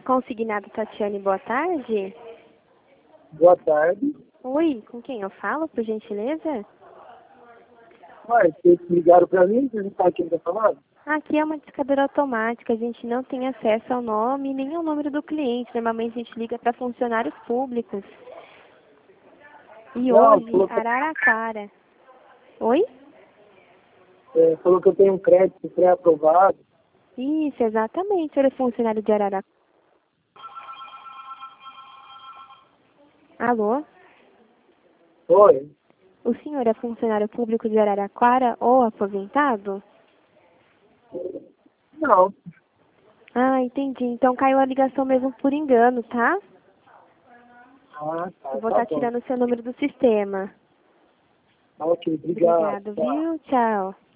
Consignado Tatiane, boa tarde. Boa tarde. Oi, com quem eu falo, por gentileza? Ué, vocês ligaram pra mim? Vocês não sabem quem tá falando? Aqui é uma discadora automática, a gente não tem acesso ao nome nem ao número do cliente. Normalmente a gente liga para funcionários públicos. E Não, hoje, Araraquara. Oi? falou que eu tenho um crédito pré-aprovado. Isso, exatamente. O senhor é funcionário de Araraquara. Alô? Oi? O senhor é funcionário público de Araraquara ou aposentado? Não. Ah, entendi. Então caiu a ligação mesmo por engano, tá? Ah, Eu tá, vou tá estar bom. tirando o seu número do sistema. Ok, obrigado. Obrigado, Tchau. viu? Tchau.